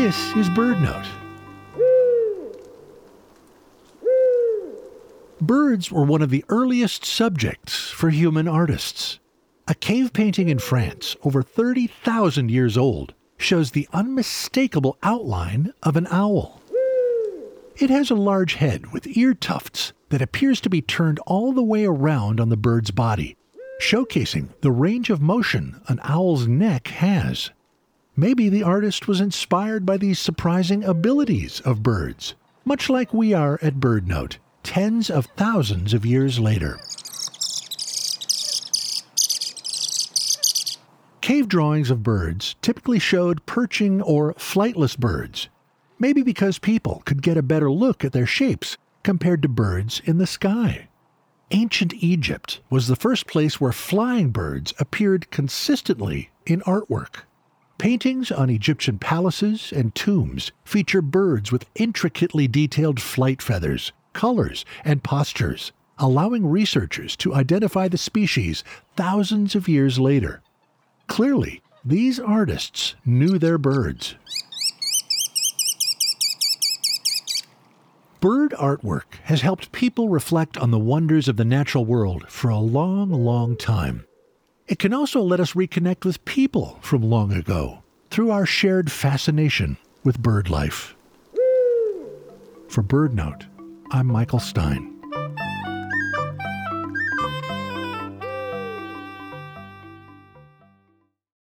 This is BirdNote. Birds were one of the earliest subjects for human artists. A cave painting in France, over 30,000 years old, shows the unmistakable outline of an owl. It has a large head with ear tufts that appears to be turned all the way around on the bird's body, showcasing the range of motion an owl's neck has. Maybe the artist was inspired by these surprising abilities of birds, much like we are at BirdNote, tens of thousands of years later. Cave drawings of birds typically showed perching or flightless birds, maybe because people could get a better look at their shapes compared to birds in the sky. Ancient Egypt was the first place where flying birds appeared consistently in artwork. Paintings on Egyptian palaces and tombs feature birds with intricately detailed flight feathers, colors, and postures, allowing researchers to identify the species thousands of years later. Clearly, these artists knew their birds. Bird artwork has helped people reflect on the wonders of the natural world for a long, long time. It can also let us reconnect with people from long ago through our shared fascination with bird life. For BirdNote, I'm Michael Stein.